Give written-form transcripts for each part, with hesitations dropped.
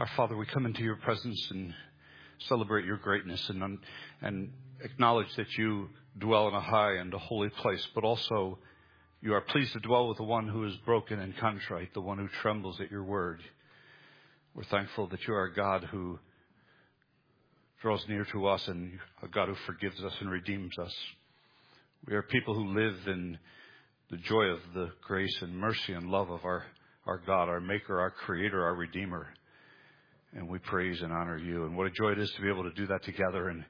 Our Father, we come into your presence and celebrate your greatness and acknowledge that you dwell in a high and a holy place, but also you are pleased to dwell with the one who is broken and contrite, the one who trembles at your word. We're thankful that you are a God who draws near to us and a God who forgives us and redeems us. We are people who live in the joy of the grace and mercy and love of our God, our Maker, our Creator, our Redeemer. And we praise and honor you. And what a joy it is to be able to do that together. And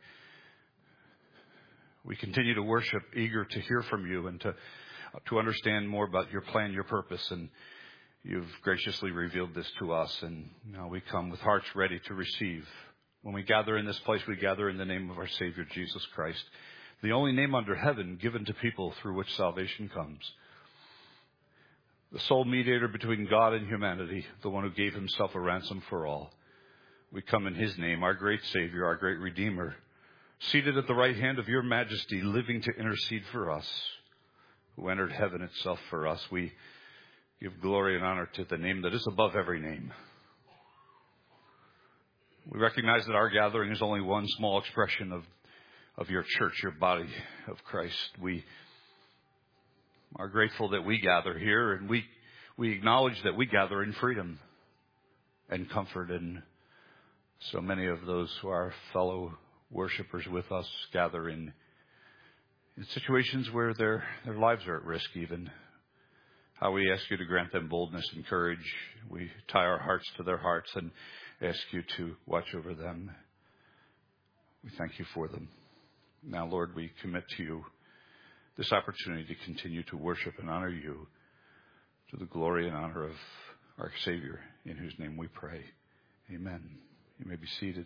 we continue to worship, eager to hear from you and to understand more about your plan, your purpose. And you've graciously revealed this to us. And now we come with hearts ready to receive. When we gather in this place, we gather in the name of our Savior, Jesus Christ, the only name under heaven given to people through which salvation comes. The sole mediator between God and humanity, the one who gave himself a ransom for all. We come in his name, our great Savior, our great Redeemer, seated at the right hand of your majesty, living to intercede for us, who entered heaven itself for us. We give glory and honor to the name that is above every name. We recognize that our gathering is only one small expression of your church, your body of Christ. We are grateful that we gather here, and we acknowledge that we gather in freedom and comfort. And so many of those who are fellow worshipers with us gather in situations where their lives are at risk even. How we ask you to grant them boldness and courage. We tie our hearts to their hearts and ask you to watch over them. We thank you for them. Now, Lord, we commit to you this opportunity to continue to worship and honor you to the glory and honor of our Savior, in whose name we pray. Amen. You may be seated.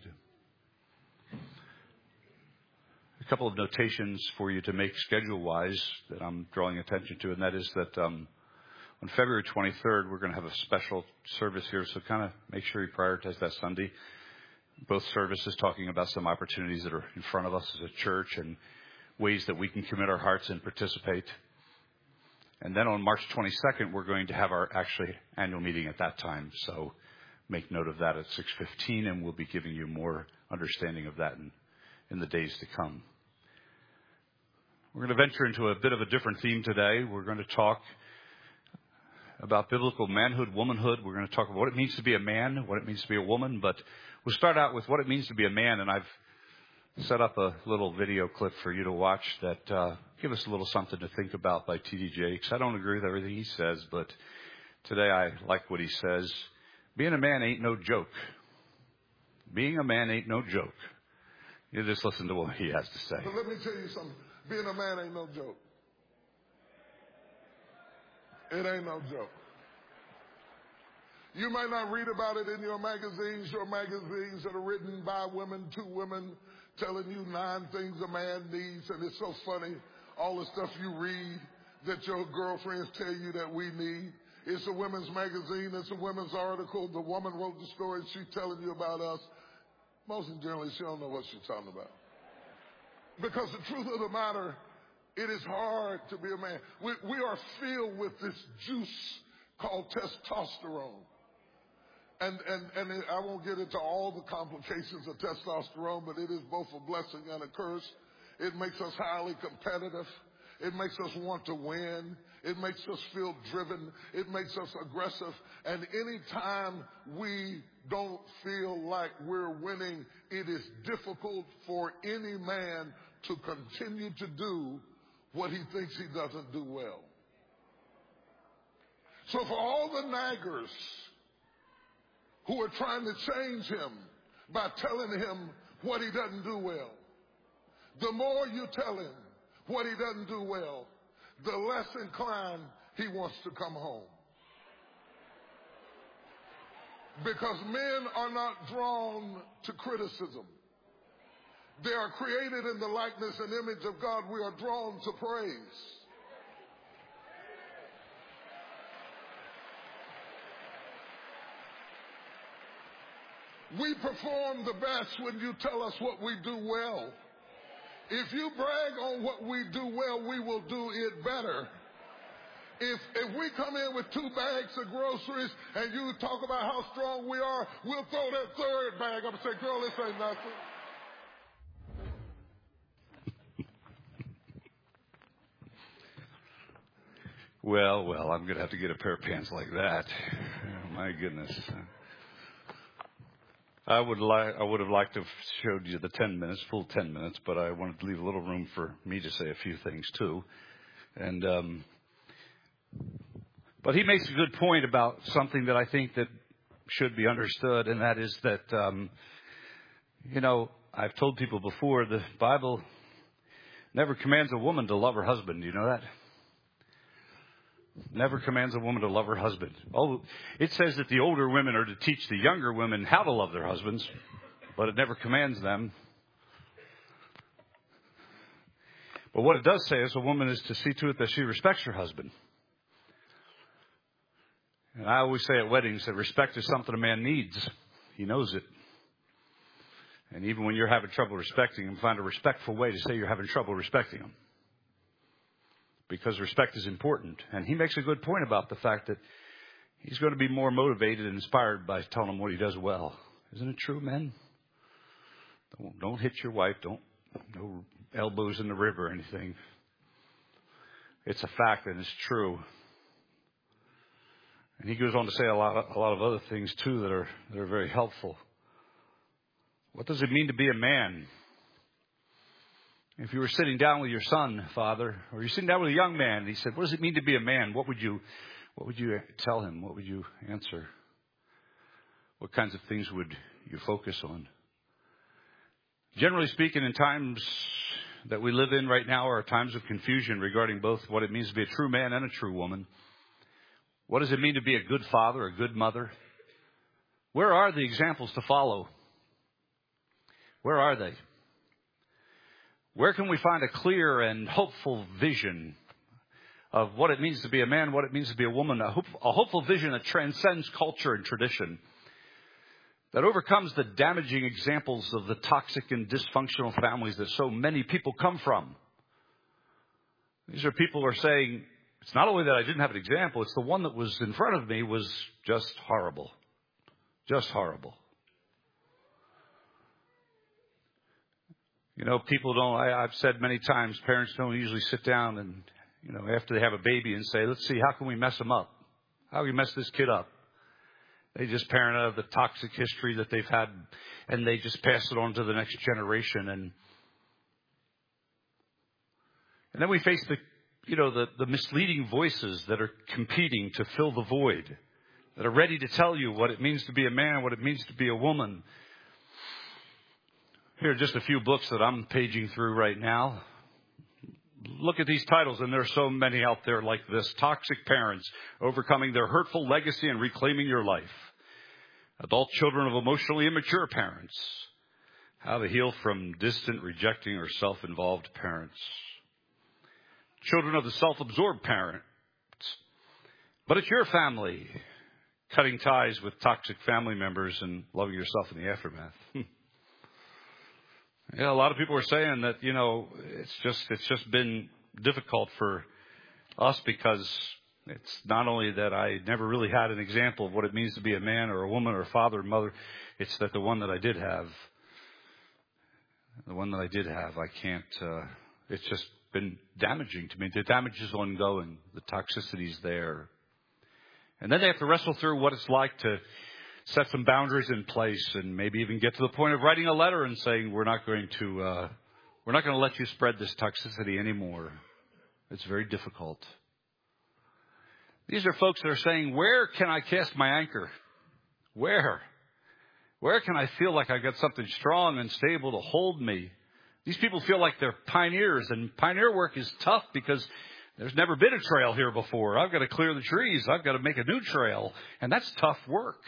A couple of notations for you to make schedule-wise that I'm drawing attention to, and that is that on February 23rd, we're going to have a special service here, so kind of make sure you prioritize that Sunday. Both services talking about some opportunities that are in front of us as a church and ways that we can commit our hearts and participate. And then on March 22nd, we're going to have our actually annual meeting at that time. So make note of that at 6:15, and we'll be giving you more understanding of that in the days to come. We're going to venture into a bit of a different theme today. We're going to talk about biblical manhood, womanhood. We're going to talk about what it means to be a man, what it means to be a woman. But we'll start out with what it means to be a man. And I've set up a little video clip for you to watch that give us a little something to think about by T.D. Jakes. I don't agree with everything he says, but today I like what he says. Being a man ain't no joke. Being a man ain't no joke. You just listen to what he has to say. But let me tell you something. Being a man ain't no joke. It ain't no joke. You might not read about it in your magazines that are written by women, to women, telling you 9 things a man needs. And it's so funny, all the stuff you read that your girlfriends tell you that we need. It's a women's magazine. It's a women's article. The woman wrote the story. She's telling you about us. Most generally, she don't know what she's talking about. Because the truth of the matter, it is hard to be a man. We are filled with this juice called testosterone. And I won't get into all the complications of testosterone, but it is both a blessing and a curse. It makes us highly competitive. It makes us want to win. It makes us feel driven. It makes us aggressive. And anytime we don't feel like we're winning, it is difficult for any man to continue to do what he thinks he doesn't do well. So for all the naggers who are trying to change him by telling him what he doesn't do well, the more you tell him what he doesn't do well, the less inclined he wants to come home. Because men are not drawn to criticism. They are created in the likeness and image of God. We are drawn to praise. We perform the best when you tell us what we do well. If you brag on what we do well, we will do it better. If we come in with 2 bags of groceries and you talk about how strong we are, we'll throw that 3rd bag up and say, girl, this ain't nothing. Well, I'm going to have to get a pair of pants like that. Oh, my goodness. I would have liked to have showed you the 10 minutes, full 10 minutes, but I wanted to leave a little room for me to say a few things too. And, but he makes a good point about something that I think that should be understood, and that is that, I've told people before, the Bible never commands a woman to love her husband. Do you know that? Never commands a woman to love her husband. Oh, it says that the older women are to teach the younger women how to love their husbands, but it never commands them. But what it does say is a woman is to see to it that she respects her husband. And I always say at weddings that respect is something a man needs. He knows it. And even when you're having trouble respecting him, find a respectful way to say you're having trouble respecting him. Because respect is important. And he makes a good point about the fact that he's going to be more motivated and inspired by telling him what he does well. Isn't it true, men? Don't hit your wife. No elbows in the rib or anything. It's a fact and it's true. And he goes on to say a lot of other things too that are very helpful. What does it mean to be a man? If you were sitting down with your son, Father, or you're sitting down with a young man, and he said, what does it mean to be a man? What would you tell him? What would you answer? What kinds of things would you focus on? Generally speaking, in times that we live in right now are times of confusion regarding both what it means to be a true man and a true woman. What does it mean to be a good father, a good mother? Where are the examples to follow? Where are they? Where can we find a clear and hopeful vision of what it means to be a man, what it means to be a woman, a hopeful vision that transcends culture and tradition, that overcomes the damaging examples of the toxic and dysfunctional families that so many people come from? These are people who are saying, it's not only that I didn't have an example, it's the one that was in front of me was just horrible. Just horrible. People don't, I've said many times, parents don't usually sit down and, after they have a baby and say, let's see, how can we mess them up? How can we mess this kid up? They just parent out of the toxic history that they've had, and they just pass it on to the next generation. And then we face the misleading voices that are competing to fill the void, that are ready to tell you what it means to be a man, what it means to be a woman. Here are just a few books that I'm paging through right now. Look at these titles, and there are so many out there like this. Toxic Parents, Overcoming Their Hurtful Legacy and Reclaiming Your Life. Adult Children of Emotionally Immature Parents. How to Heal from Distant, Rejecting, or Self-Involved Parents. Children of the Self-Absorbed Parents. But it's your family. Cutting ties with toxic family members and loving yourself in the aftermath. Yeah, a lot of people are saying that, it's just been difficult for us because it's not only that I never really had an example of what it means to be a man or a woman or a father or mother. It's that the one that I did have, I can't, it's just been damaging to me. The damage is ongoing. The toxicity's there. And then they have to wrestle through what it's like to set some boundaries in place and maybe even get to the point of writing a letter and saying, we're not going to let you spread this toxicity anymore. It's very difficult. These are folks that are saying, where can I cast my anchor? Where? Where can I feel like I've got something strong and stable to hold me? These people feel like they're pioneers, and pioneer work is tough because there's never been a trail here before. I've got to clear the trees. I've got to make a new trail, and that's tough work.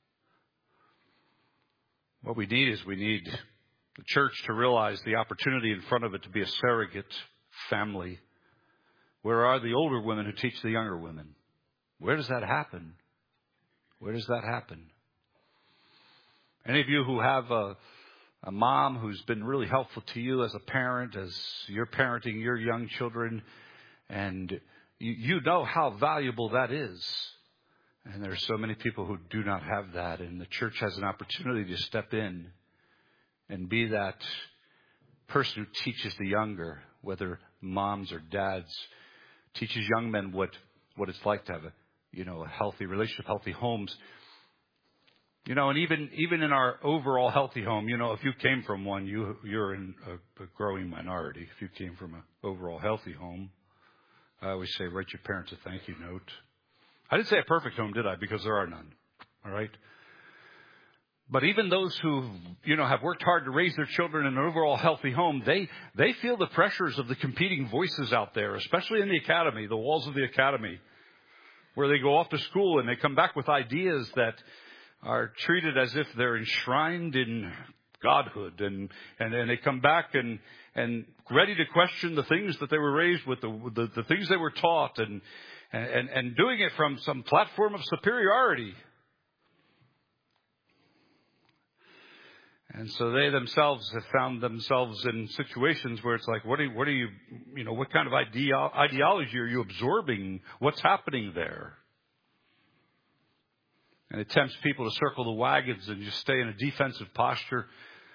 What we need the church to realize the opportunity in front of it to be a surrogate family. Where are the older women who teach the younger women? Where does that happen? Where does that happen? Any of you who have a mom who's been really helpful to you as a parent, as you're parenting your young children, and you know how valuable that is. And there are so many people who do not have that. And the church has an opportunity to step in and be that person who teaches the younger, whether moms or dads, teaches young men what it's like to have a healthy relationship, healthy homes. And even in our overall healthy home, if you came from one, you're in a growing minority. If you came from an overall healthy home, I always say, write your parents a thank you note. I didn't say a perfect home, did I? Because there are none. All right. But even those who, have worked hard to raise their children in an overall healthy home, they feel the pressures of the competing voices out there, especially in the academy, the walls of the academy, where they go off to school and they come back with ideas that are treated as if they're enshrined in godhood, and they come back and ready to question the things that they were raised with, the things they were taught, and doing it from some platform of superiority. And so they themselves have found themselves in situations where it's like, what kind of ideology are you absorbing? What's happening there? And it tempts people to circle the wagons and just stay in a defensive posture,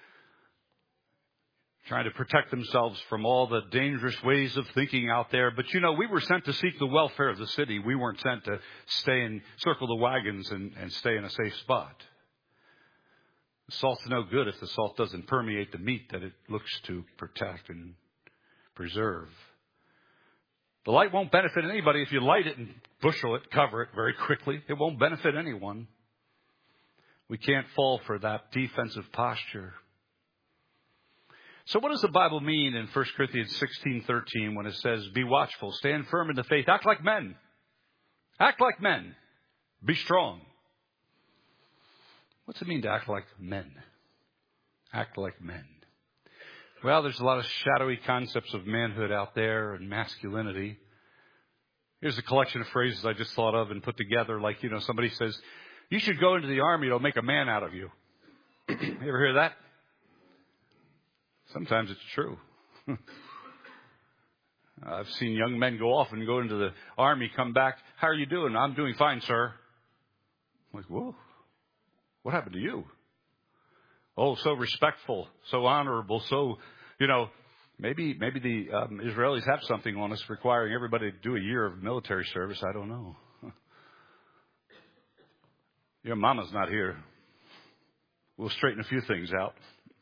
trying to protect themselves from all the dangerous ways of thinking out there. But, we were sent to seek the welfare of the city. We weren't sent to stay and circle the wagons and stay in a safe spot. The salt's no good if the salt doesn't permeate the meat that it looks to protect and preserve. The light won't benefit anybody if you light it and bushel it, cover it very quickly. It won't benefit anyone. We can't fall for that defensive posture. So what does the Bible mean in 1 Corinthians 16:13 when it says, be watchful, stand firm in the faith, act like men. Act like men. Be strong. What's it mean to act like men? Act like men. Well, there's a lot of shadowy concepts of manhood out there and masculinity. Here's a collection of phrases I just thought of and put together. Like, somebody says, you should go into the army, it'll make a man out of you. You ever hear that? Sometimes it's true. I've seen young men go off and go into the army, come back. How are you doing? I'm doing fine, sir. I'm like, whoa. What happened to you? Oh, so respectful, so honorable, so, maybe the Israelis have something on us requiring everybody to do a year of military service. I don't know. Your mama's not here. We'll straighten a few things out.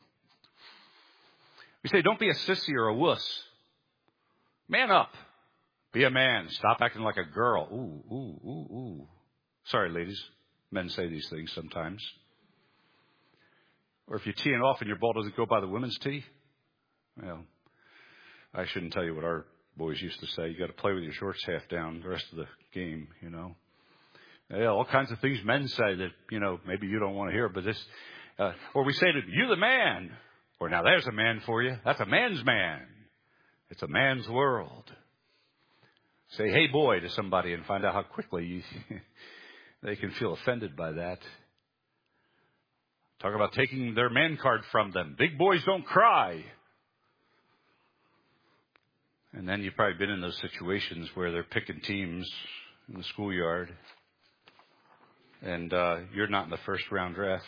We say, don't be a sissy or a wuss. Man up. Be a man. Stop acting like a girl. Ooh. Sorry, ladies. Men say these things sometimes. Or if you're teeing off and your ball doesn't go by the women's tee, well, I shouldn't tell you what our boys used to say. You got to play with your shorts half down the rest of the game, Yeah, all kinds of things men say that, maybe you don't want to hear, but this, or we say to you the man, or now there's a man for you. That's a man's man. It's a man's world. Say, hey boy to somebody and find out how quickly they can feel offended by that. Talk about taking their man card from them. Big boys don't cry. And then you've probably been in those situations where they're picking teams in the schoolyard. And you're not in the first round draft.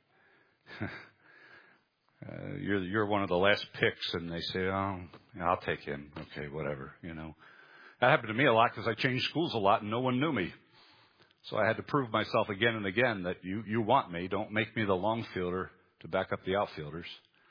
You're one of the last picks, and they say, oh, I'll take him. Okay, whatever, That happened to me a lot because I changed schools a lot and no one knew me. So I had to prove myself again and again that you want me. Don't make me the long fielder to back up the outfielders.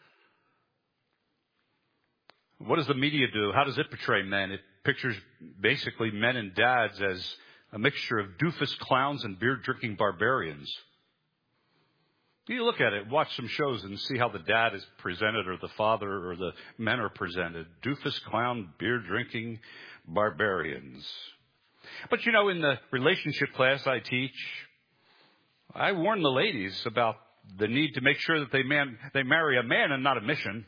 What does the media do? How does it portray men? It pictures basically men and dads as a mixture of doofus clowns and beer-drinking barbarians. You look at it, watch some shows and see how the dad is presented or the father or the men are presented. Doofus, clown, beer-drinking barbarians. But, in the relationship class I teach, I warn the ladies about the need to make sure that they marry a man and not a mission.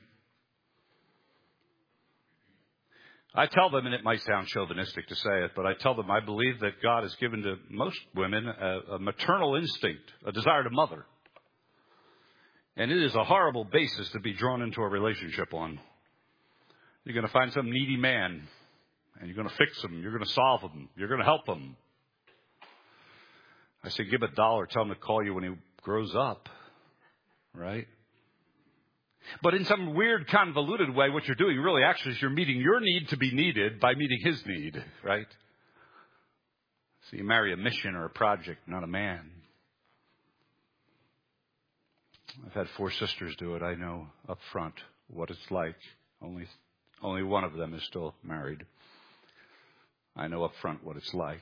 I tell them, and it might sound chauvinistic to say it, but I tell them I believe that God has given to most women a maternal instinct, a desire to mother. And it is a horrible basis to be drawn into a relationship on. You're going to find some needy man, And you're going to fix them. You're going to solve them. You're going to help them. I say, give $1. Tell him to call you when he grows up. Right? But in some weird, convoluted way, what you're doing really actually is you're meeting your need to be needed by meeting his need. Right? So you marry a mission or a project, not a man. I've had 4 sisters do it. I know up front what it's like. Only one of them is still married. I know up front what it's like.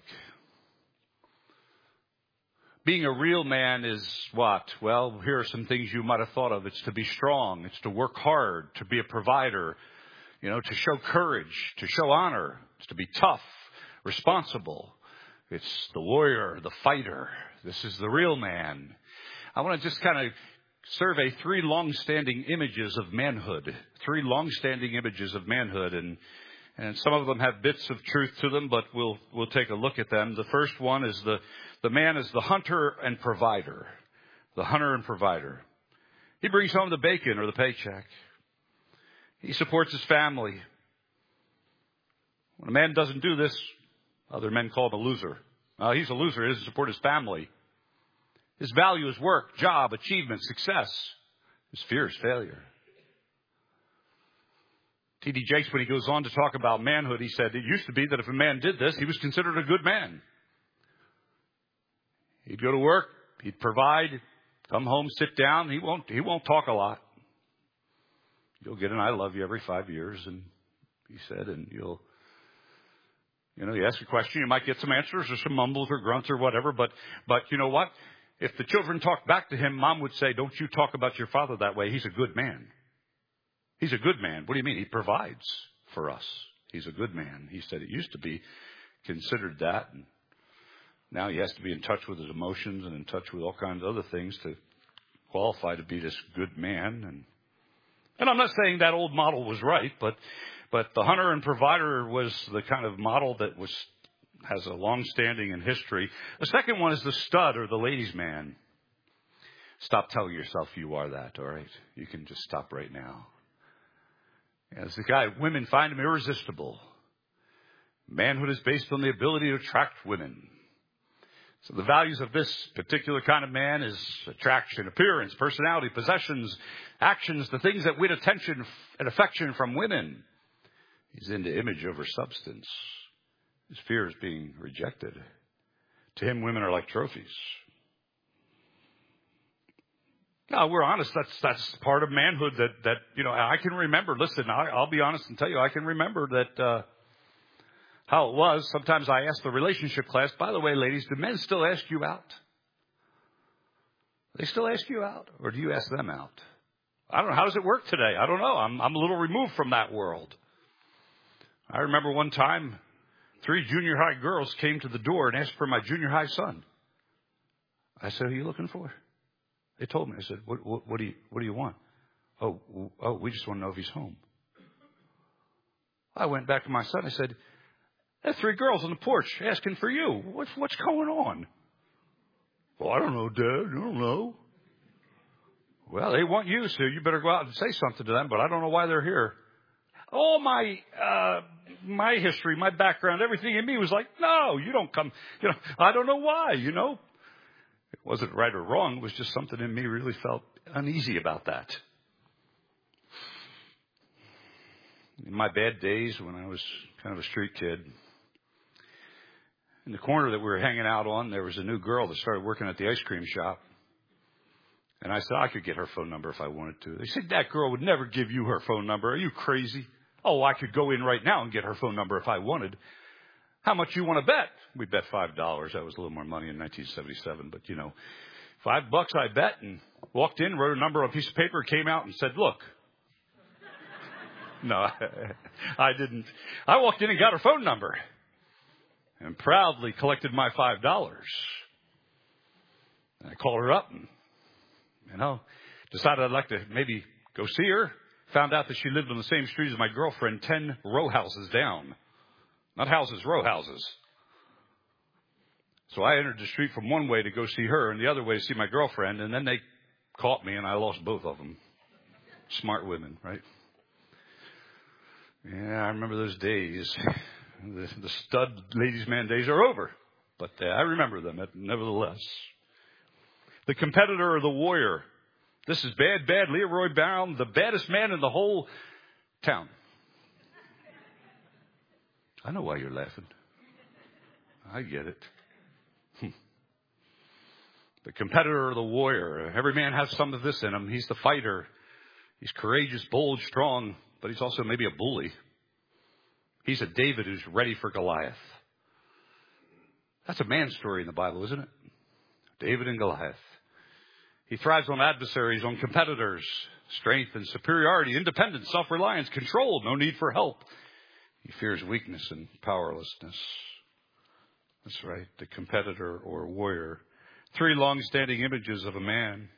Being a real man is what? Well, here are some things you might have thought of. It's to be strong. It's to work hard, to be a provider, to show courage, to show honor. It's to be tough, responsible. It's the warrior, the fighter. This is the real man. I want to just kind of survey 3 long-standing images of manhood. 3 long-standing images of manhood. And some of them have bits of truth to them, but we'll take a look at them. The first one is the man is the hunter and provider. The hunter and provider. He brings home the bacon or the paycheck. He supports his family. When a man doesn't do this, other men call him a loser. He's a loser. He doesn't support his family. His value is work, job, achievement, success. His fear is failure. T.D. Jakes, when he goes on to talk about manhood, he said it used to be that if a man did this, he was considered a good man. He'd go to work, he'd provide, come home, sit down. He won't talk a lot. You'll get an I love you every 5 years, and he said, and you ask a question, you might get some answers or some mumbles or grunts or whatever, but you know what? If the children talked back to him, Mom would say, don't you talk about your father that way. He's a good man. He's a good man. What do you mean? He provides for us. He's a good man. He said it used to be considered that. And now he has to be in touch with his emotions and in touch with all kinds of other things to qualify to be this good man. And I'm not saying that old model was right, but the hunter and provider was the kind of model that has a long standing in history. The second one is the stud or the ladies' man. Stop telling yourself you are that, all right? You can just stop right now. As the guy, women find him irresistible. Manhood is based on the ability to attract women. So the values of this particular kind of man is attraction, appearance, personality, possessions, actions, the things that win attention and affection from women. He's into image over substance. His fear is being rejected. To him, women are like trophies. Now, we're honest. That's part of manhood that I can remember. Listen, I'll be honest and tell you, I can remember that how it was. Sometimes I ask the relationship class, by the way, ladies, do men still ask you out? They still ask you out, or do you ask them out? I don't know. How does it work today? I don't know. I'm a little removed from that world. I remember one time, 3 junior high girls came to the door and asked for my junior high son. I said, who are you looking for? They told me. I said, what do you want? Oh, we just want to know if he's home. I went back to my son. I said, there's 3 girls on the porch asking for you. What's going on? Well, I don't know, Dad. I don't know. Well, they want you, so you better go out and say something to them, but I don't know why they're here. All my history, my background, everything in me was like, no, you don't come. I don't know why, It wasn't right or wrong. It was just something in me really felt uneasy about that. In my bad days when I was kind of a street kid, in the corner that we were hanging out on, there was a new girl that started working at the ice cream shop. And I said, I could get her phone number if I wanted to. They said, that girl would never give you her phone number. Are you crazy? Oh, I could go in right now and get her phone number if I wanted. How much you want to bet? We bet $5. That was a little more money in 1977, but $5 I bet, and walked in, wrote a number on a piece of paper, came out and said, look. No, I didn't. I walked in and got her phone number and proudly collected my $5. And I called her up and, decided I'd like to maybe go see her. Found out that she lived on the same street as my girlfriend, 10 row houses down. Not houses, row houses. So I entered the street from one way to go see her and the other way to see my girlfriend. And then they caught me and I lost both of them. Smart women, right? Yeah, I remember those days. The stud ladies' man days are over, but I remember them nevertheless. The competitor or the warrior. This is bad Leroy Brown, the baddest man in the whole town. I know why you're laughing. I get it. The competitor or the warrior. Every man has some of this in him. He's the fighter. He's courageous, bold, strong, but he's also maybe a bully. He's a David who's ready for Goliath. That's a man's story in the Bible, isn't it? David and Goliath. He thrives on adversaries, on competitors, strength and superiority, independence, self-reliance, control, no need for help. He fears weakness and powerlessness. That's right, the competitor or warrior. 3 long-standing images of a man.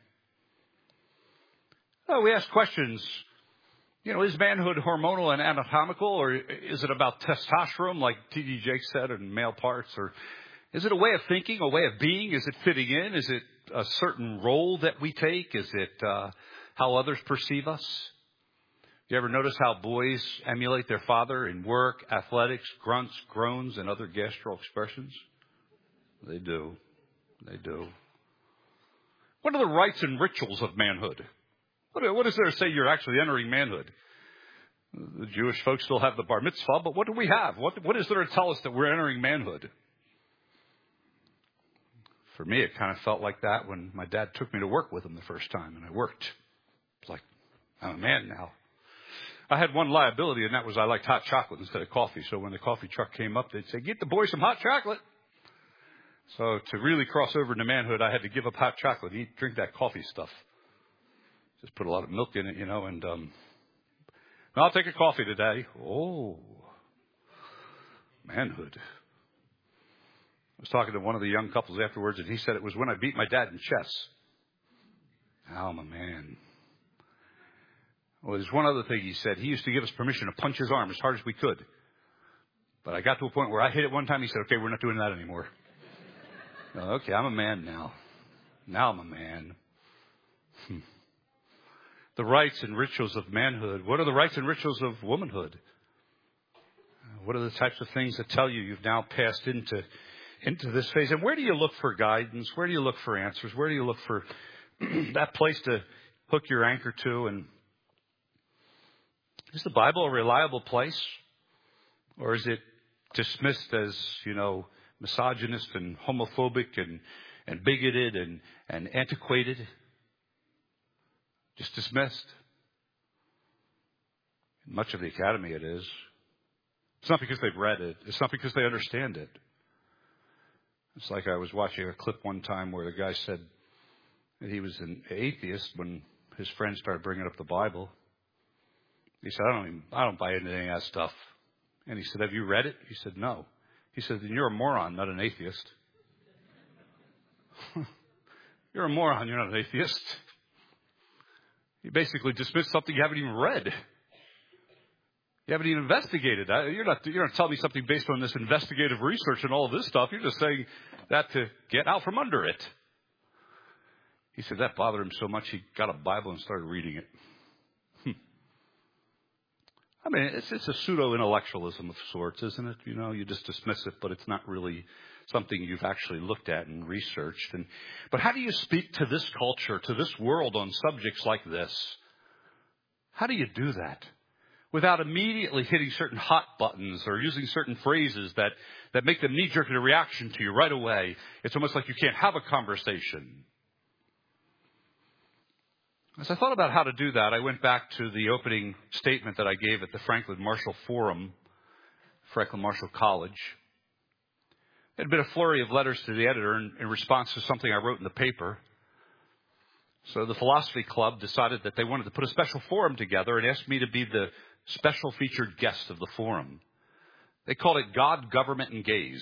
Oh, we ask questions. Is manhood hormonal and anatomical, or is it about testosterone, like T.D. Jakes said, and male parts? Or is it a way of thinking, a way of being? Is it fitting in? Is it a certain role that we take? Is it how others perceive us? You ever notice how boys emulate their father in work, athletics, grunts, groans, and other gastral expressions? They do. They do. What are the rites and rituals of manhood? What is there to say you're actually entering manhood? The Jewish folks still have the bar mitzvah, but what do we have? What is there to tell us that we're entering manhood? For me, it kind of felt like that when my dad took me to work with him the first time, and I worked. It's like, I'm a man now. I had one liability, and that was I liked hot chocolate instead of coffee. So when the coffee truck came up, they'd say, get the boy some hot chocolate. So to really cross over into manhood, I had to give up hot chocolate, drink that coffee stuff. Just put a lot of milk in it, and I'll take a coffee today. Oh, manhood. I was talking to one of the young couples afterwards, and he said it was when I beat my dad in chess. Now I'm a man. Well, there's one other thing he said. He used to give us permission to punch his arm as hard as we could. But I got to a point where I hit it one time. He said, okay, we're not doing that anymore. Okay, I'm a man now. Now I'm a man. The rites and rituals of manhood. What are the rites and rituals of womanhood? What are the types of things that tell you you've now passed into this phase? And where do you look for guidance? Where do you look for answers? Where do you look for that place to hook your anchor to? And is the Bible a reliable place? Or is it dismissed as, misogynist and homophobic and bigoted and antiquated? Just dismissed. Much of the academy it is. It's not because they've read it. It's not because they understand it. It's like I was watching a clip one time where the guy said that he was an atheist when his friends started bringing up the Bible. He said, I don't buy into any of that stuff. And he said, have you read it? He said, no. He said, then you're a moron, not an atheist. You're a moron, you're not an atheist. You basically dismissed something you haven't even read. You haven't even investigated. You're not telling me something based on this investigative research and all of this stuff. You're just saying that to get out from under it. He said that bothered him so much he got a Bible and started reading it. I mean, it's a pseudo-intellectualism of sorts, isn't it? You just dismiss it, but it's not really something you've actually looked at and researched. But how do you speak to this culture, to this world on subjects like this? How do you do that without immediately hitting certain hot buttons or using certain phrases that make them knee-jerk in a reaction to you right away? It's almost like you can't have a conversation. As I thought about how to do that, I went back to the opening statement that I gave at the Franklin Marshall Forum, Franklin Marshall College. There had been a flurry of letters to the editor in response to something I wrote in the paper. So the Philosophy Club decided that they wanted to put a special forum together and asked me to be the special featured guest of the forum. They called it God, Government, and Gays.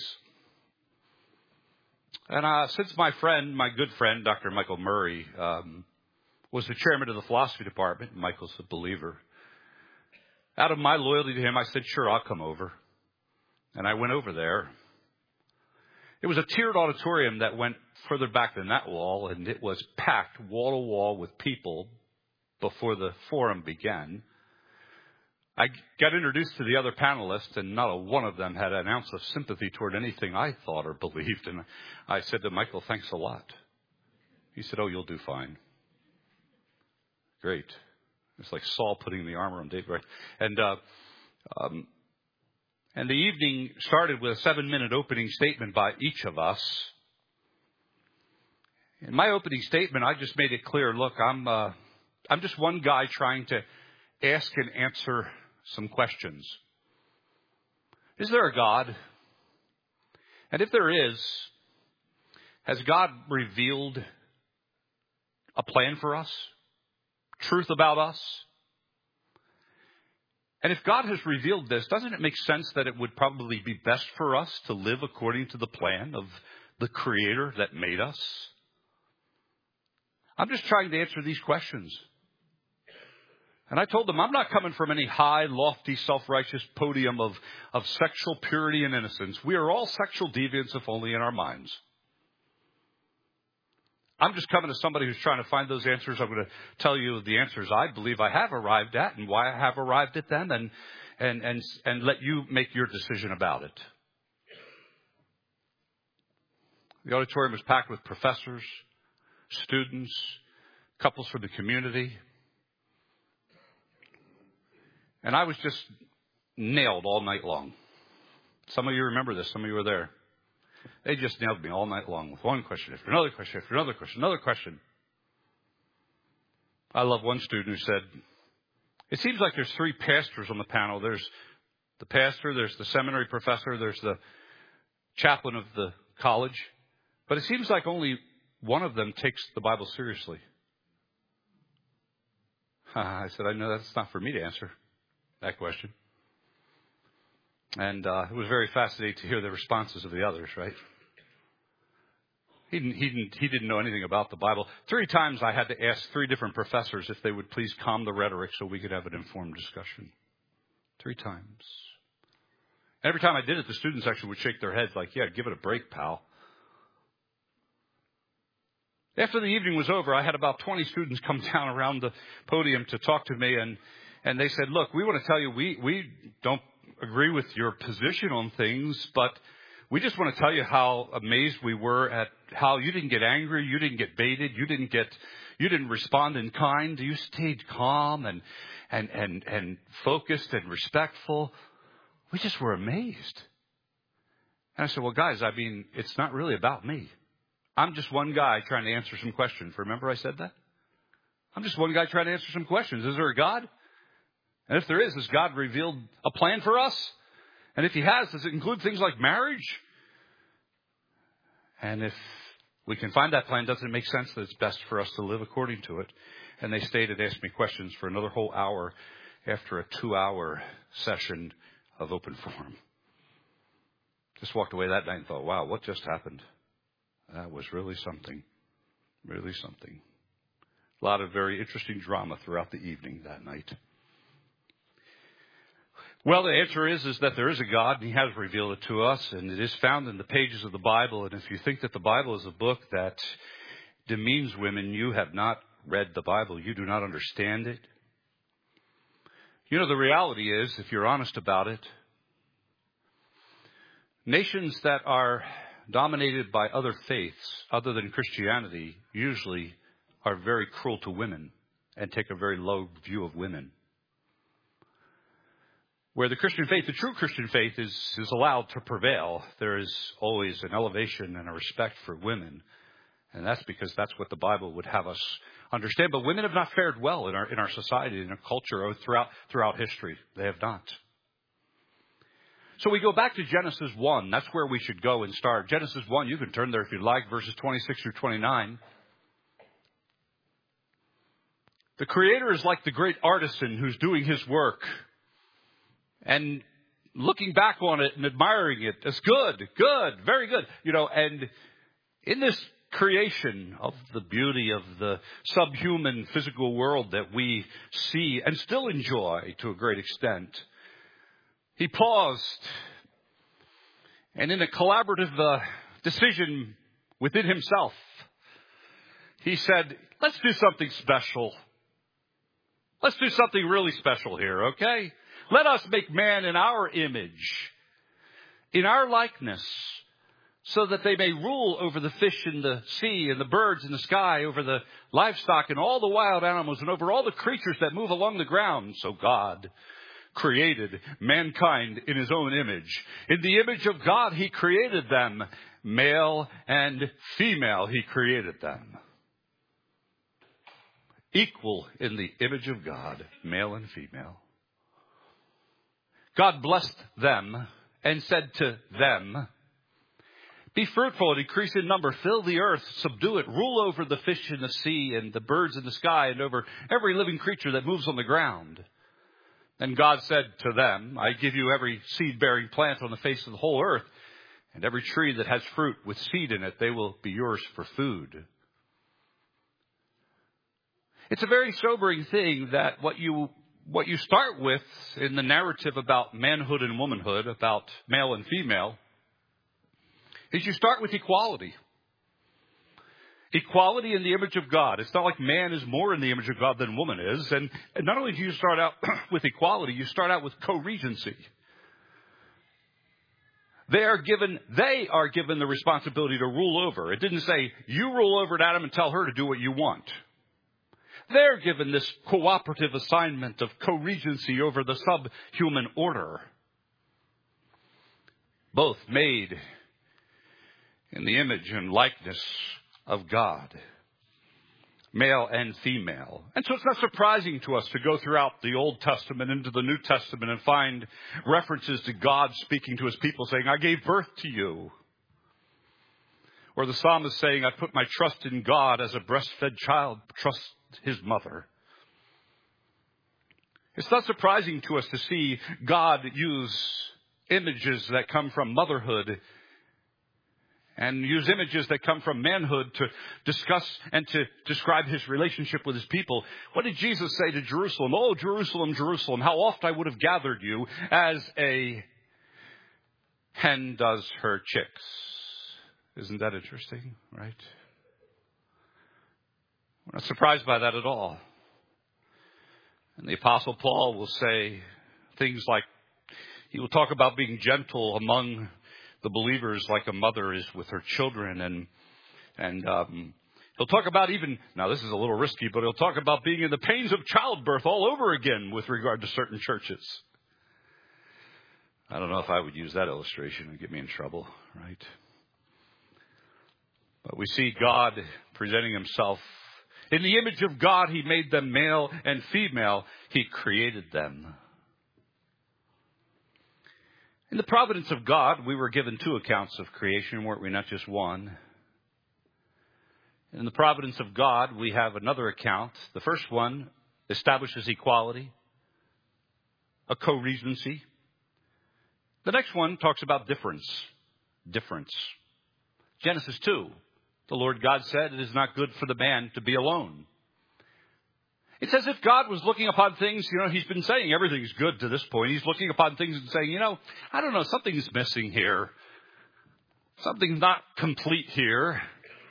And since my good friend, Dr. Michael Murray, was the chairman of the philosophy department, Michael's a believer, out of my loyalty to him, I said, sure, I'll come over. And I went over there. It was a tiered auditorium that went further back than that wall, and it was packed wall to wall with people before the forum began. I got introduced to the other panelists, and not a one of them had an ounce of sympathy toward anything I thought or believed. And I said to Michael, thanks a lot. He said, oh, you'll do fine. Great. It's like Saul putting the armor on David, right? And the evening started with a 7-minute opening statement by each of us. In my opening statement, I just made it clear, look, I'm just one guy trying to ask and answer some questions. Is there a God? And if there is, has God revealed a plan for us? Truth about us? And if God has revealed this, doesn't it make sense that it would probably be best for us to live according to the plan of the Creator that made us? I'm just trying to answer these questions. And I told them I'm not coming from any high, lofty, self-righteous podium of sexual purity and innocence. We are all sexual deviants, if only in our minds. I'm just coming to somebody who's trying to find those answers. I'm going to tell you the answers I believe I have arrived at and why I have arrived at them, and let you make your decision about it. The auditorium was packed with professors, students, couples from the community. And I was just nailed all night long. Some of you remember this. Some of you were there. They just nailed me all night long with one question after another question after another question, another question. I love one student who said, it seems like there's 3 pastors on the panel. There's the pastor, there's the seminary professor, there's the chaplain of the college. But it seems like only one of them takes the Bible seriously. I said, I know that's not for me to answer that question. And it was very fascinating to hear the responses of the others, right? He didn't know anything about the Bible. 3 times I had to ask 3 different professors if they would please calm the rhetoric so we could have an informed discussion. 3 times. Every time I did it, the students actually would shake their heads like, yeah, give it a break, pal. After the evening was over, I had about 20 students come down around the podium to talk to me, and they said, look, we want to tell you we don't agree with your position on things, but we just want to tell you how amazed we were at how you didn't get angry, you didn't get baited, you didn't respond in kind, you stayed calm and focused and respectful. We just were amazed. And I said, well, guys, I mean, it's not really about me. I'm just one guy trying to answer some questions. Remember I said that? I'm just one guy trying to answer some questions. Is there a God? And if there is, has God revealed a plan for us? And if he has, does it include things like marriage? And if we can find that plan, doesn't it make sense that it's best for us to live according to it? And they stayed and asked me questions for another whole hour after a 2-hour session of open forum. Just walked away that night and thought, wow, what just happened? That was really something. Really something. A lot of very interesting drama throughout the evening that night. Well, the answer is that there is a God, and he has revealed it to us, and it is found in the pages of the Bible. And if you think that the Bible is a book that demeans women, you have not read the Bible. You do not understand it. You know, the reality is, if you're honest about it, nations that are dominated by other faiths other than Christianity usually are very cruel to women and take a very low view of women. Where the Christian faith, the true Christian faith, is allowed to prevail, there is always an elevation and a respect for women. And that's because that's what the Bible would have us understand. But women have not fared well in our society, in our culture, or throughout history. They have not. So we go back to Genesis 1. That's where we should go and start. Genesis 1, you can turn there if you'd like, verses 26 through 29. The Creator is like the great artisan who's doing his work and looking back on it and admiring it as good, very good. You know, and in this creation of the beauty of the subhuman physical world that we see and still enjoy to a great extent, he paused, and in a collaborative decision within himself, he said, let's do something special. Let's do something really special here, okay? Let us make man in our image, in our likeness, so that they may rule over the fish in the sea and the birds in the sky, over the livestock and all the wild animals, and over all the creatures that move along the ground. So God created mankind in his own image. In the image of God, he created them. Male and female, he created them. Equal in the image of God, male and female. God blessed them and said to them, be fruitful and increase in number, fill the earth, subdue it, rule over the fish in the sea and the birds in the sky and over every living creature that moves on the ground. And God said to them, I give you every seed-bearing plant on the face of the whole earth, and every tree that has fruit with seed in it, they will be yours for food. It's a very sobering thing that what you start with in the narrative about manhood and womanhood, about male and female, is you start with equality. Equality in the image of God. It's not like man is more in the image of God than woman is. And not only do you start out with equality, you start out with co-regency. They are given the responsibility to rule over. It didn't say, you rule over Adam and tell her to do what you want. They're given this cooperative assignment of co-regency over the subhuman order. Both made in the image and likeness of God. Male and female. And so it's not surprising to us to go throughout the Old Testament into the New Testament and find references to God speaking to his people saying, I gave birth to you. Or the psalmist saying, I put my trust in God as a breastfed child trusts his mother. It's not surprising to us to see God use images that come from motherhood and use images that come from manhood to discuss and to describe his relationship with his people. What did Jesus say to Jerusalem? Oh, Jerusalem, Jerusalem, how oft I would have gathered you as a hen does her chicks. Isn't that interesting, right? We're not surprised by that at all. And the Apostle Paul will say things like, he will talk about being gentle among the believers like a mother is with her children. And he'll talk about even, now this is a little risky, but he'll talk about being in the pains of childbirth all over again with regard to certain churches. I don't know if I would use that illustration and get me in trouble, right? But we see God presenting himself. In the image of God, he made them male and female. He created them. In the providence of God, we were given two accounts of creation, weren't we? Not just one. In the providence of God, we have another account. The first one establishes equality, a co-regency. The next one talks about difference. Genesis 2. The Lord God said, it is not good for the man to be alone. It's as if God was looking upon things, he's been saying everything's good to this point. He's looking upon things and saying, I don't know, something's missing here. Something's not complete here.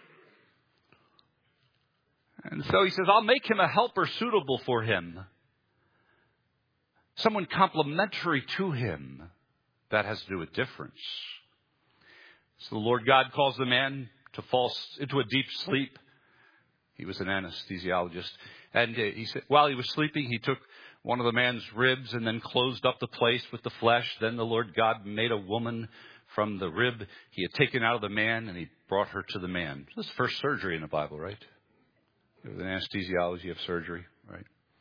And so he says, I'll make him a helper suitable for him. Someone complementary to him. That has to do with difference. So the Lord God calls the man to fall into a deep sleep. He was an anesthesiologist. And he said, while he was sleeping, he took one of the man's ribs and then closed up the place with the flesh. Then the Lord God made a woman from the rib he had taken out of the man, and he brought her to the man. This is the first surgery in the Bible, right? With anesthesiology, you have surgery, right?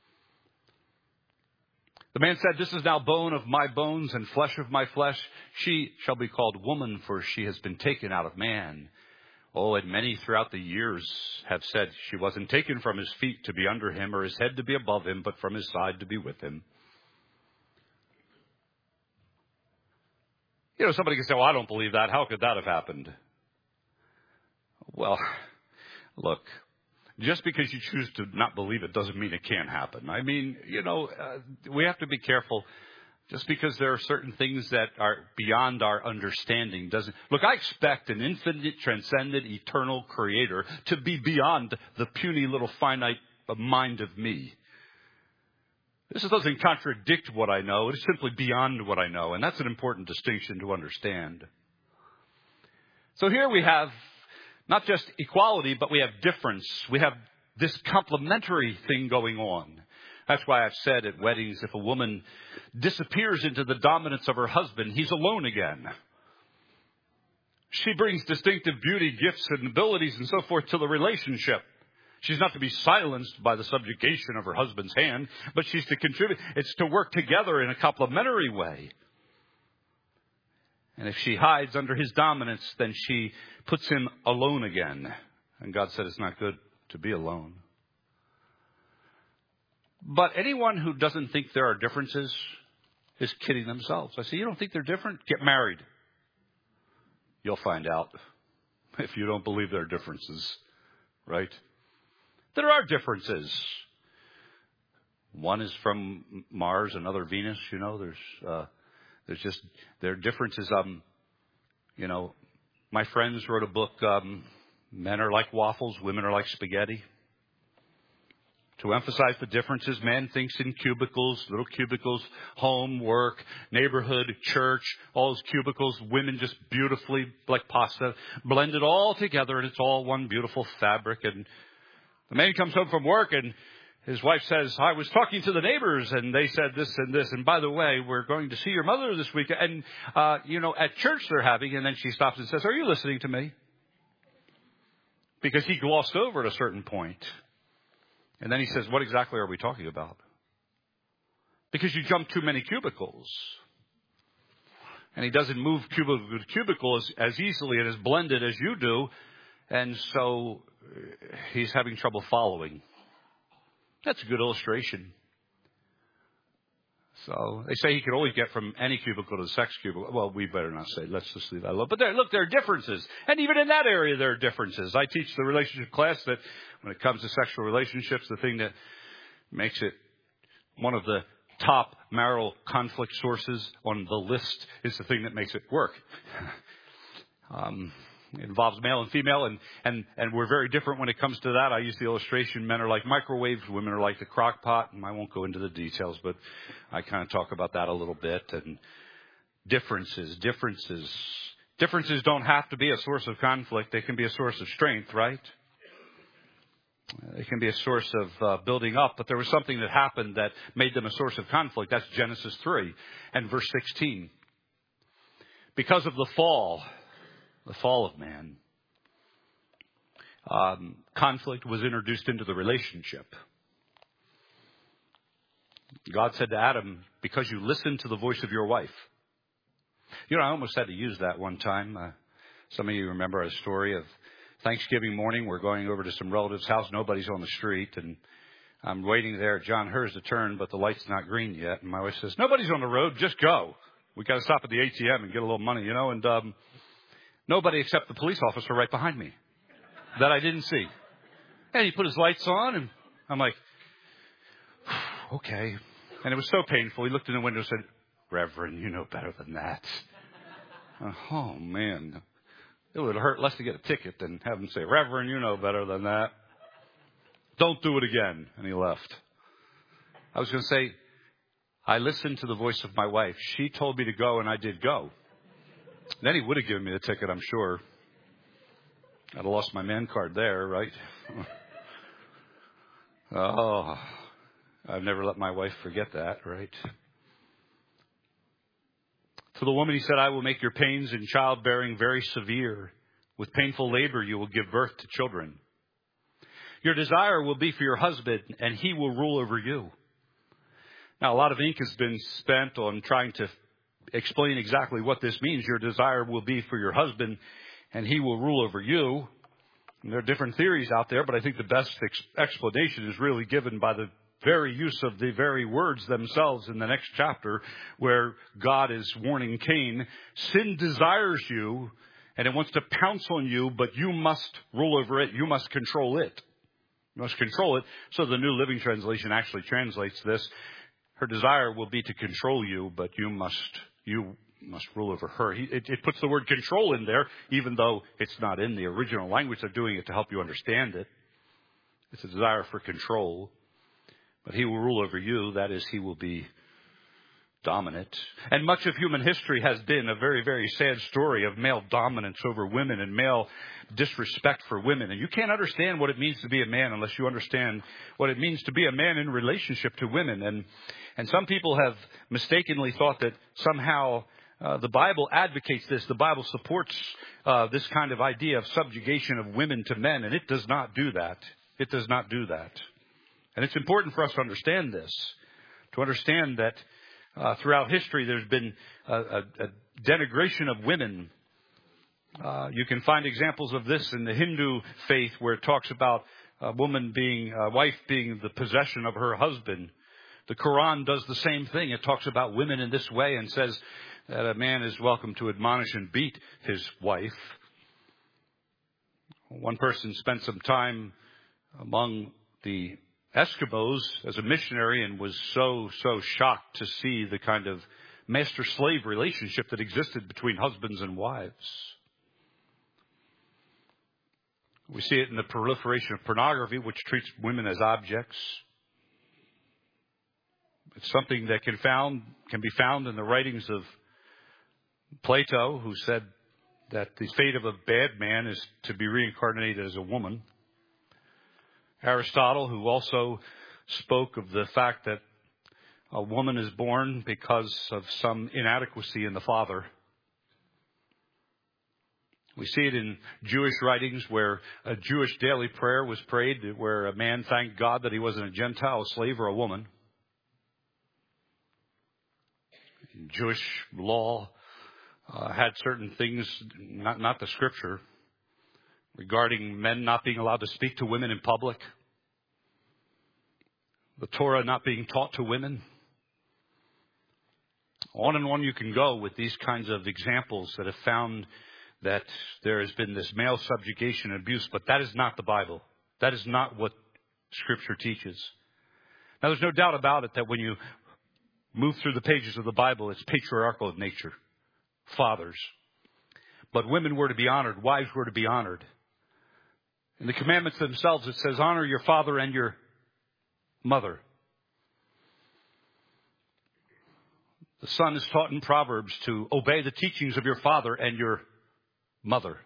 The man said, this is now bone of my bones and flesh of my flesh. She shall be called woman, for she has been taken out of man. Oh, and many throughout the years have said she wasn't taken from his feet to be under him or his head to be above him, but from his side to be with him. Somebody can say, well, I don't believe that. How could that have happened? Well, look, just because you choose to not believe it doesn't mean it can't happen. I mean, we have to be careful. Just because there are certain things that are beyond our understanding doesn't... Look, I expect an infinite, transcendent, eternal creator to be beyond the puny little finite mind of me. This doesn't contradict what I know. It is simply beyond what I know. And that's an important distinction to understand. So here we have not just equality, but we have difference. We have this complementary thing going on. That's why I've said at weddings, if a woman disappears into the dominance of her husband, he's alone again. She brings distinctive beauty, gifts, and abilities and so forth to the relationship. She's not to be silenced by the subjugation of her husband's hand, but she's to contribute. It's to work together in a complementary way. And if she hides under his dominance, then she puts him alone again. And God said it's not good to be alone. But anyone who doesn't think there are differences is kidding themselves. I say, you don't think they're different? Get married. You'll find out if you don't believe there are differences, right? There are differences. One is from Mars, another Venus. You know, there are differences. My friends wrote a book. Men are like waffles, women are like spaghetti. To emphasize the differences, man thinks in cubicles, little cubicles, home, work, neighborhood, church, all those cubicles, women just beautifully, like pasta, blended all together, and it's all one beautiful fabric. And the man comes home from work, and his wife says, I was talking to the neighbors, and they said this and this, and by the way, we're going to see your mother this week. And, at church they're having, and then she stops and says, are you listening to me? Because he glossed over at a certain point. And then he says, what exactly are we talking about? Because you jump too many cubicles. And he doesn't move cubicle to cubicle as easily and as blended as you do. And so he's having trouble following. That's a good illustration. So they say he could always get from any cubicle to the sex cubicle. Well, we better not say. Let's just leave that alone. But there are differences. And even in that area, there are differences. I teach the relationship class that when it comes to sexual relationships, the thing that makes it one of the top marital conflict sources on the list is the thing that makes it work. It involves male and female, and we're very different when it comes to that. I use the illustration, men are like microwaves, women are like the crock pot, and I won't go into the details, but I kind of talk about that a little bit. And differences don't have to be a source of conflict. They can be a source of strength, right? They can be a source of building up, but there was something that happened that made them a source of conflict. That's Genesis 3 and verse 16. Because of the fall of man, conflict was introduced into the relationship. God said to Adam, because you listened to the voice of your wife. I almost had to use that one time. Some of you remember a story of Thanksgiving morning. We're going over to some relative's house. Nobody's on the street. And I'm waiting there at John Hers to turn, but the light's not green yet. And my wife says, nobody's on the road. Just go. We got to stop at the ATM and get a little money, and nobody except the police officer right behind me that I didn't see. And he put his lights on, and I'm like, okay. And it was so painful. He looked in the window and said, Reverend, you know better than that. Oh, man. It would hurt less to get a ticket than have him say, Reverend, you know better than that. Don't do it again. And he left. I was going to say, I listened to the voice of my wife. She told me to go, and I did go. Then he would have given me the ticket, I'm sure. I'd have lost my man card there, right? Oh, I've never let my wife forget that, right? To the woman he said, I will make your pains in childbearing very severe. With painful labor you will give birth to children. Your desire will be for your husband, and he will rule over you. Now, a lot of ink has been spent on trying to explain exactly what this means. Your desire will be for your husband, and he will rule over you. And there are different theories out there, but I think the best explanation is really given by the very use of the very words themselves in the next chapter, where God is warning Cain, sin desires you, and it wants to pounce on you, but you must rule over it. You must control it. You must control it. So the New Living Translation actually translates this. Her desire will be to control you, but you must rule over her. It puts the word control in there, even though it's not in the original language. They're doing it to help you understand it. It's a desire for control. But he will rule over you. That is, he will be dominant. And much of human history has been a very, very sad story of male dominance over women and male disrespect for women. And you can't understand what it means to be a man unless you understand what it means to be a man in relationship to women. And some people have mistakenly thought that somehow the Bible advocates this. The Bible supports this kind of idea of subjugation of women to men, and it does not do that. It does not do that. And it's important for us to understand this, to understand that throughout history there's been a denigration of women. You can find examples of this in the Hindu faith, where it talks about a wife being the possession of her husband. The Quran does the same thing. It talks about women in this way and says that a man is welcome to admonish and beat his wife. One person spent some time among the Eskimos as a missionary and was so shocked to see the kind of master-slave relationship that existed between husbands and wives. We see it in the proliferation of pornography, which treats women as objects. It's something that can be found in the writings of Plato, who said that the fate of a bad man is to be reincarnated as a woman. Aristotle, who also spoke of the fact that a woman is born because of some inadequacy in the father. We see it in Jewish writings where a Jewish daily prayer was prayed, where a man thanked God that he wasn't a Gentile, a slave, or a woman. Jewish law had certain things, not the Scripture, regarding men not being allowed to speak to women in public, the Torah not being taught to women. On and on you can go with these kinds of examples that have found that there has been this male subjugation and abuse, but that is not the Bible. That is not what Scripture teaches. Now, there's no doubt about it that when you move through the pages of the Bible, it's patriarchal in nature. Fathers. But women were to be honored. Wives were to be honored. In the commandments themselves, it says, honor your father and your mother. The son is taught in Proverbs to obey the teachings of your father and your mother.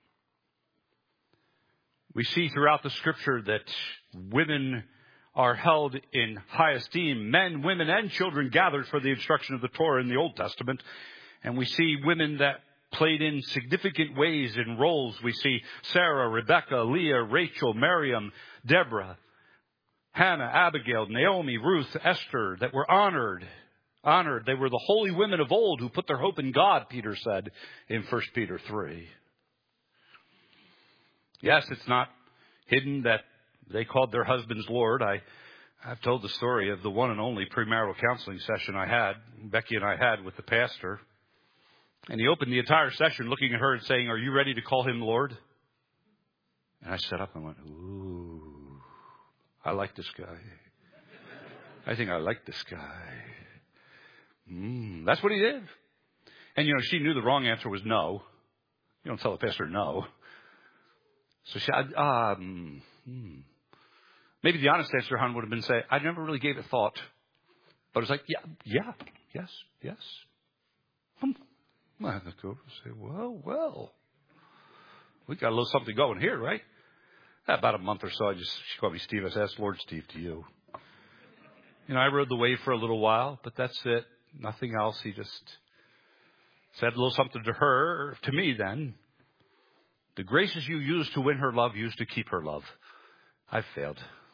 We see throughout the Scripture that women are held in high esteem. Men, women, and children gathered for the instruction of the Torah in the Old Testament. And we see women that played in significant ways in roles. We see Sarah, Rebecca, Leah, Rachel, Miriam, Deborah, Hannah, Abigail, Naomi, Ruth, Esther, that were honored. They were the holy women of old who put their hope in God, Peter said in 1 Peter 3. Yes, it's not hidden that they called their husbands Lord. I've told the story of the one and only premarital counseling session Becky and I had with the pastor. And he opened the entire session looking at her and saying, are you ready to call him Lord? And I sat up and went, ooh, I like this guy. I think I like this guy. That's what he did. And, she knew the wrong answer was no. You don't tell a pastor no. So she said, maybe the honest answer, hon, would have been say, I never really gave it thought. But it's like, yes. I have to go and say, well, we got a little something going here, right? About a month or so, she called me Steve. I said, that's Lord Steve to you. I rode the wave for a little while, but that's it. Nothing else. He just said a little something to me then. The graces you use to win her love, use to keep her love. I failed.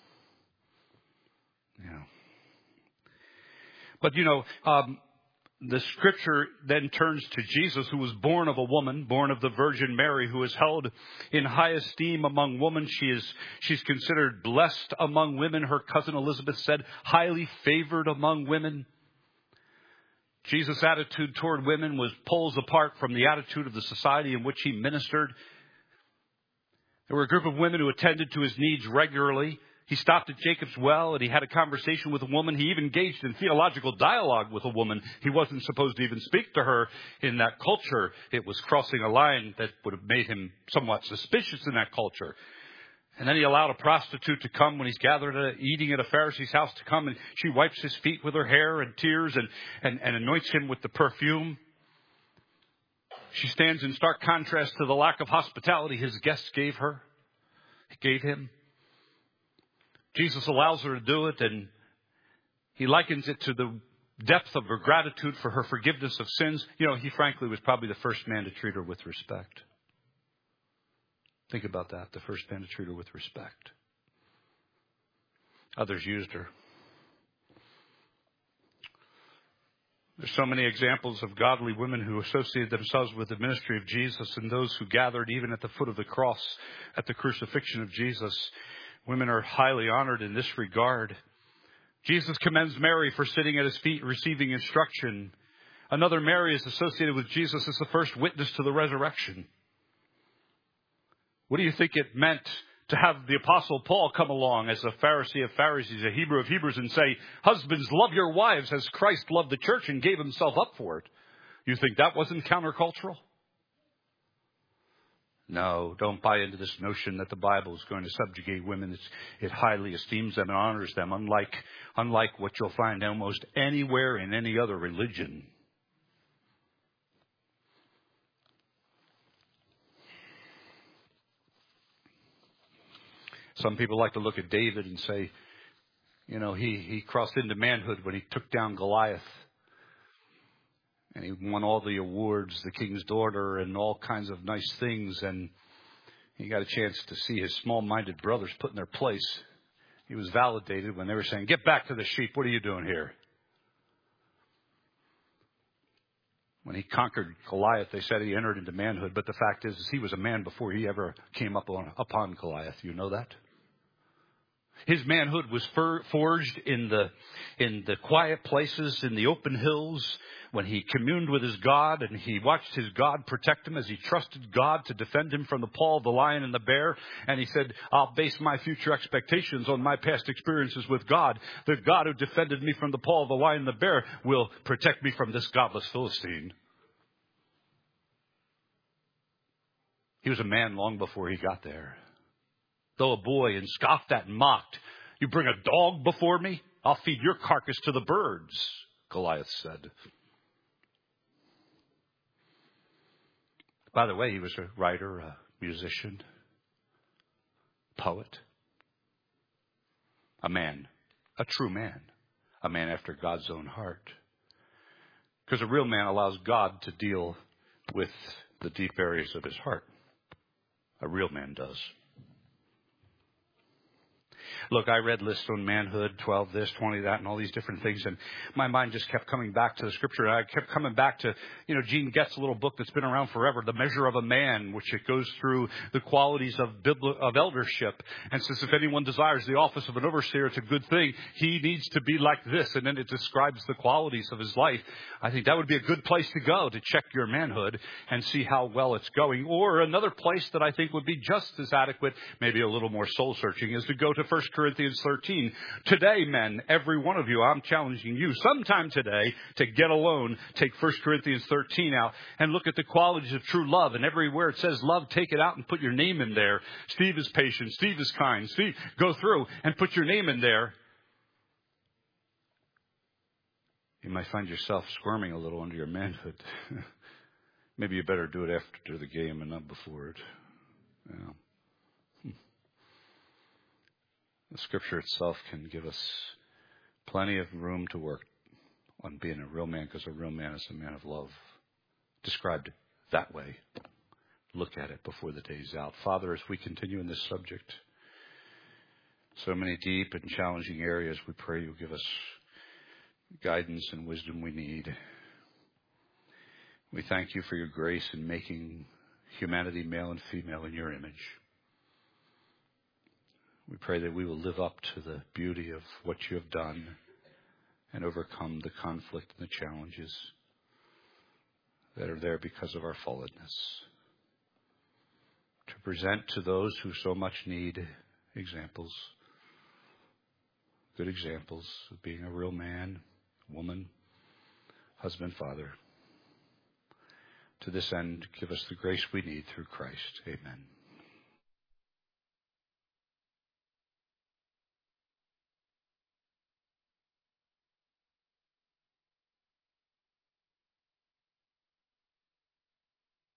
But, the Scripture then turns to Jesus, who was born of a woman, born of the Virgin Mary, who is held in high esteem among women. She's considered blessed among women. Her cousin Elizabeth said, highly favored among women. Jesus' attitude toward women was poles apart from the attitude of the society in which he ministered. There were a group of women who attended to his needs regularly. He stopped at Jacob's well and he had a conversation with a woman. He even engaged in theological dialogue with a woman. He wasn't supposed to even speak to her in that culture. It was crossing a line that would have made him somewhat suspicious in that culture. And then he allowed a prostitute to come when he's gathered eating at a Pharisee's house to come, and she wipes his feet with her hair and tears and anoints him with the perfume. She stands in stark contrast to the lack of hospitality his guests gave him. Jesus allows her to do it, and he likens it to the depth of her gratitude for her forgiveness of sins. You know, he frankly was probably the first man to treat her with respect. Think about that, the first man to treat her with respect. Others used her. There's so many examples of godly women who associated themselves with the ministry of Jesus, and those who gathered even at the foot of the cross at the crucifixion of Jesus. Women are highly honored in this regard. Jesus commends Mary for sitting at his feet receiving instruction. Another Mary is associated with Jesus as the first witness to the resurrection. What do you think it meant to have the Apostle Paul come along as a Pharisee of Pharisees, a Hebrew of Hebrews, and say, husbands, love your wives as Christ loved the church and gave himself up for it? You think that wasn't countercultural? No, don't buy into this notion that the Bible is going to subjugate women. It highly esteems them and honors them, unlike what you'll find almost anywhere in any other religion. Some people like to look at David and say, you know, he crossed into manhood when he took down Goliath. And he won all the awards, the king's daughter, and all kinds of nice things. And he got a chance to see his small-minded brothers put in their place. He was validated when they were saying, get back to the sheep. What are you doing here? When he conquered Goliath, they said he entered into manhood. But the fact is he was a man before he ever came upon Goliath. You know that? His manhood was forged in the quiet places, in the open hills, when he communed with his God and he watched his God protect him as he trusted God to defend him from the paw of the lion and the bear. And he said, I'll base my future expectations on my past experiences with God. The God who defended me from the paw of the lion and the bear will protect me from this godless Philistine. He was a man long before he got there. Though a boy and scoffed at and mocked, you bring a dog before me? I'll feed your carcass to the birds, Goliath said. By the way, he was a writer, a musician, poet, a man, a true man, a man after God's own heart. Because a real man allows God to deal with the deep areas of his heart. A real man does. Look, I read lists on manhood, 12 this, 20 that, and all these different things, and my mind just kept coming back to the scripture. I kept coming back to, Gene Gett's little book that's been around forever, The Measure of a Man, which it goes through the qualities of eldership, and says if anyone desires the office of an overseer, it's a good thing. He needs to be like this, and then it describes the qualities of his life. I think that would be a good place to go to check your manhood and see how well it's going. Or another place that I think would be just as adequate, maybe a little more soul-searching, is to go to 1 Corinthians 13. Today, men, every one of you, I'm challenging you sometime today to get alone, take 1 Corinthians 13 out and look at the qualities of true love. And everywhere it says love, take it out and put your name in there. Steve is patient. Steve is kind. Steve, go through and put your name in there. You might find yourself squirming a little under your manhood. Maybe you better do it after the game and not before it. Yeah. The scripture itself can give us plenty of room to work on being a real man, because a real man is a man of love. Described that way. Look at it before the day's out. Father, as we continue in this subject, so many deep and challenging areas, we pray you give us guidance and wisdom we need. We thank you for your grace in making humanity male and female in your image. We pray that we will live up to the beauty of what you have done and overcome the conflict and the challenges that are there because of our fallenness. To present to those who so much need examples, good examples of being a real man, woman, husband, father. To this end, give us the grace we need through Christ. Amen.